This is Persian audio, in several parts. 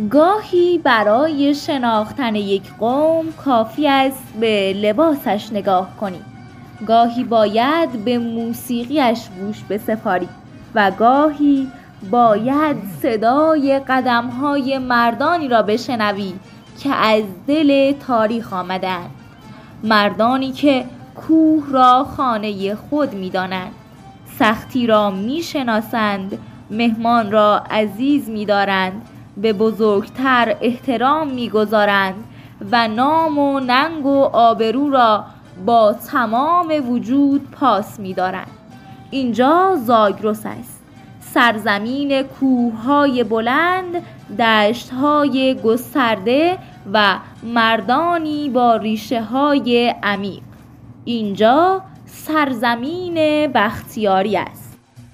گاهی برای شناختن یک قوم کافی است به لباسش نگاه کنی، گاهی باید به موسیقیش گوش بسپاری و گاهی باید صدای قدم‌های مردانی را بشنوی که از دل تاریخ آمدند، مردانی که کوه را خانه خود می‌دانند، سختی را می‌شناسند، مهمان را عزیز می‌دارند، به بزرگتر احترام می‌گذارند و نام و ننگ و آبرو را با تمام وجود پاس می‌دارند. اینجا زاگرس است، سرزمین کوه‌های بلند، دشت‌های گسترده و مردانی با ریشه‌های عمیق. اینجا سرزمین بختیاری است.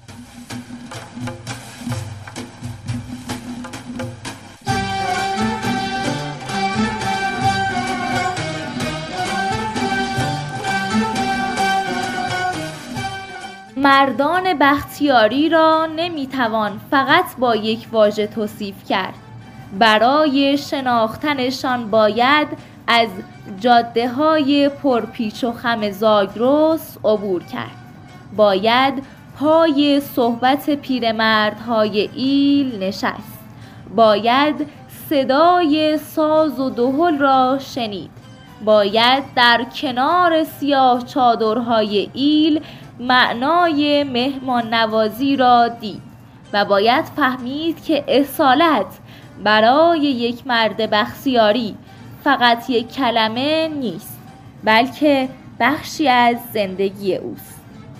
مردان بختیاری را نمیتوان فقط با یک واژه توصیف کرد. برای شناختنشان باید از جاده‌های پرپیچ و خم زاگرس عبور کرد. باید پای صحبت پیرمردهای ایل نشست. باید صدای ساز و دهل را شنید. باید در کنار سیاه چادرهای ایل معنای مهمان نوازی را دید و باید فهمید که اصالت برای یک مرد بختیاری فقط یک کلمه نیست، بلکه بخشی از زندگی اوست.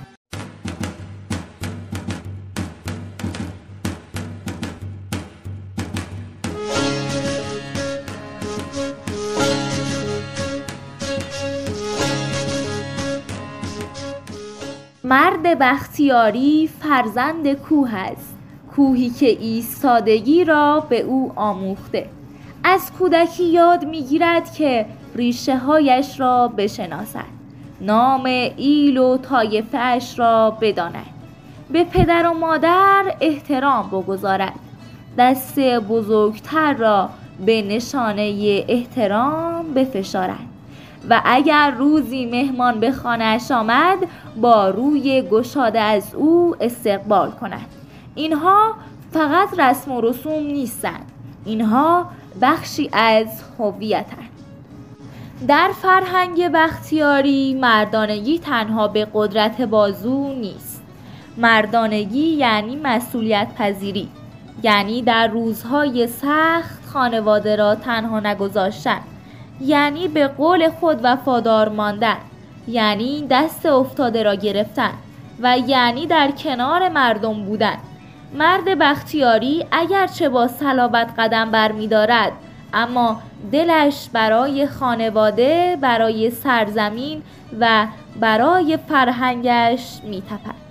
مرد بختیاری فرزند کوه است، کوهی که ایستادگی را به او آموخته. از کودکی یاد می‌گیرد که ریشه هایش را بشناسد، نام ایل و طایفه اش را بداند، به پدر و مادر احترام بگذارد، دست بزرگتر را به نشانه احترام بفشارد و اگر روزی مهمان به خانه‌اش آمد با روی گشاده از او استقبال کند. اینها فقط رسم و رسوم نیستند، اینها بخشی از هویتند. در فرهنگ بختیاری مردانگی تنها به قدرت بازو نیست. مردانگی یعنی مسئولیت پذیری، یعنی در روزهای سخت خانواده را تنها نگذاشتن، یعنی به قول خود وفادار ماندن، یعنی دست افتاده را گرفتن و یعنی در کنار مردم بودن. مرد بختیاری اگرچه با صلابت قدم برمی دارد، اما دلش برای خانواده، برای سرزمین و برای فرهنگش می تپد.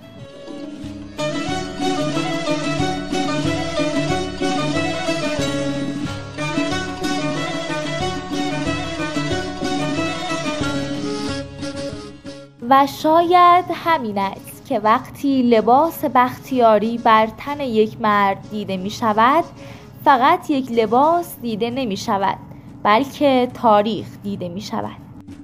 و شاید همین است که وقتی لباس بختیاری بر تن یک مرد دیده می شود، فقط یک لباس دیده نمی شود، بلکه تاریخ دیده می شود.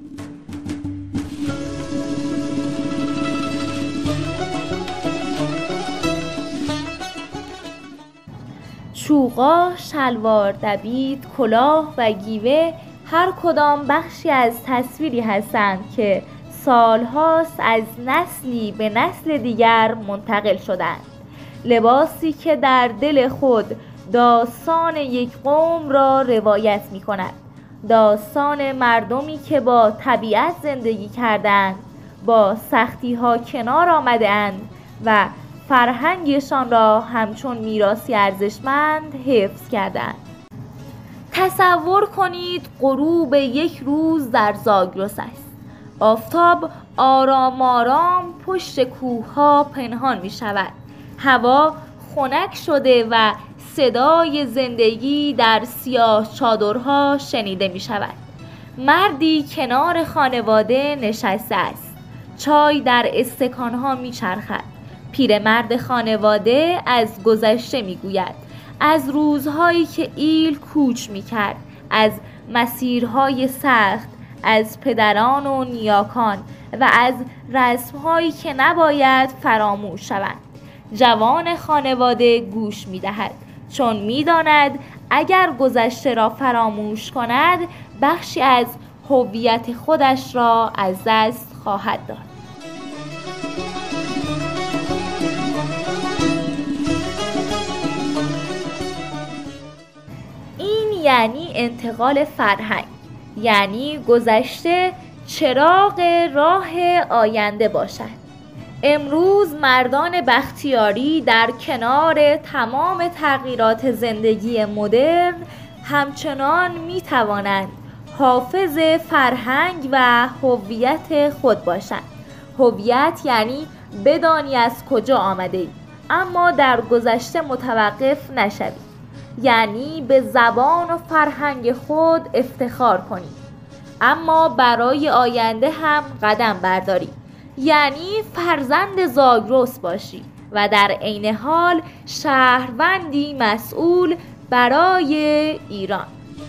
چوغا، شلوار دبید، کلاه و گیوه هر کدام بخشی از تصویری هستند که سالهاست از نسلی به نسل دیگر منتقل شدند. لباسی که در دل خود داستان یک قوم را روایت می کند. داستان مردمی که با طبیعت زندگی کردند، با سختی ها کنار آمدند و فرهنگشان را همچون میراثی ارزشمند حفظ کردند. تصور کنید غروب یک روز در زاگرس است. آفتاب آرام آرام پشت کوه‌ها پنهان می شود. هوا خنک شده و صدای زندگی در سیاه چادرها شنیده می شود. مردی کنار خانواده نشسته است. چای در استکانها می چرخد. پیرمرد خانواده از گذشته می گوید. از روزهایی که ایل کوچ می‌کرد، از مسیرهای سخت، از پدران و نیاکان و از رسم‌هایی که نباید فراموش شوند. جوان خانواده گوش می‌دهد، چون می‌داند اگر گذشته را فراموش کند بخشی از هویت خودش را از دست خواهد داد. این یعنی انتقال فرهنگ، یعنی گذشته چراغ راه آینده باشد. امروز مردان بختیاری در کنار تمام تغییرات زندگی مدرن همچنان می توانند حافظ فرهنگ و هویت خود باشند. هویت یعنی بدانی از کجا آمده ای اما در گذشته متوقف نشوی، یعنی به زبان و فرهنگ خود افتخار کنی اما برای آینده هم قدم برداری، یعنی فرزند زاگرس باشی و در عین حال شهروندی مسئول برای ایران.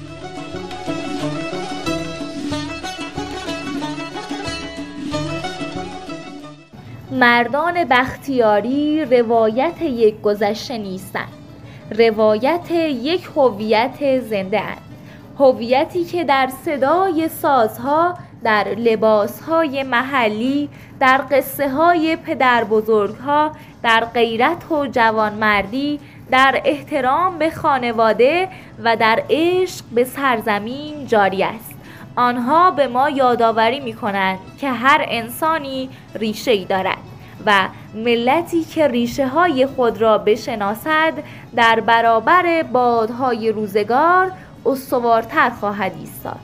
مردان بختیاری روایت یک گذشته نیستند، روایت یک هویت زنده اند. هویتی که در صدای سازها، در لباسهای محلی، در قصه های پدر بزرگها، در غیرت و جوانمردی، در احترام به خانواده و در عشق به سرزمین جاری است. آنها به ما یادآوری می‌کنند که هر انسانی ریشه‌ای دارد و ملتی که ریشه‌های خود را بشناسد در برابر بادهای روزگار استوارتر خواهد ایستاد.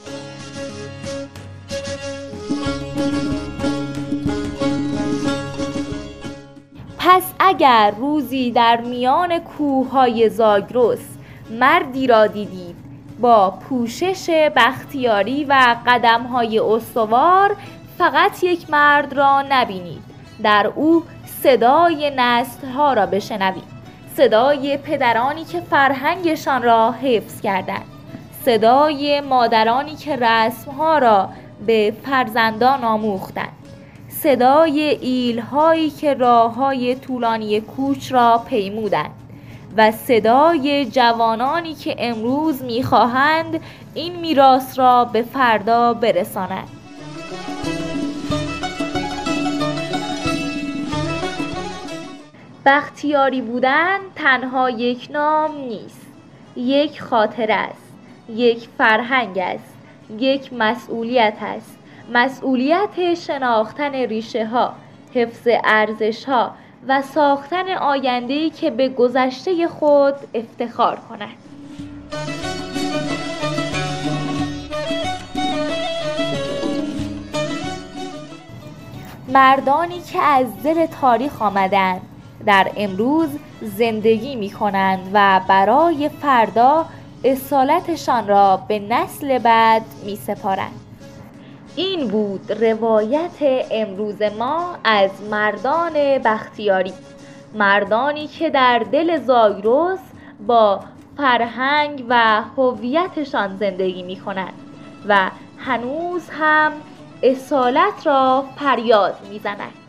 پس اگر روزی در میان کوههای زاگرس مردی را دیدید با پوشش بختیاری و قدم‌های استوار، فقط یک مرد را نبینید، در او صدای نسل‌ها را بشنوید، صدای پدرانی که فرهنگشان را حفظ کردند، صدای مادرانی که رسم‌ها را به فرزندان آموختند، صدای ایل‌هایی که راه‌های طولانی کوچ را پیمودند و صدای جوانانی که امروز می‌خواهند این میراث را به فردا برسانند. بختیاری بودن تنها یک نام نیست، یک خاطره است، یک فرهنگ است، یک مسئولیت است. مسئولیت شناختن ریشه ها، حفظ ارزش ها و ساختن آینده‌ای که به گذشته خود افتخار کند. مردانی که از زیر تاریخ آمدند در امروز زندگی می کنند و برای فردا اصالتشان را به نسل بعد می سپارند. این بود روایت امروز ما از مردان بختیاری، مردانی که در دل زاگرس با فرهنگ و هویتشان زندگی می کنند و هنوز هم اصالت را فریاد می زنند.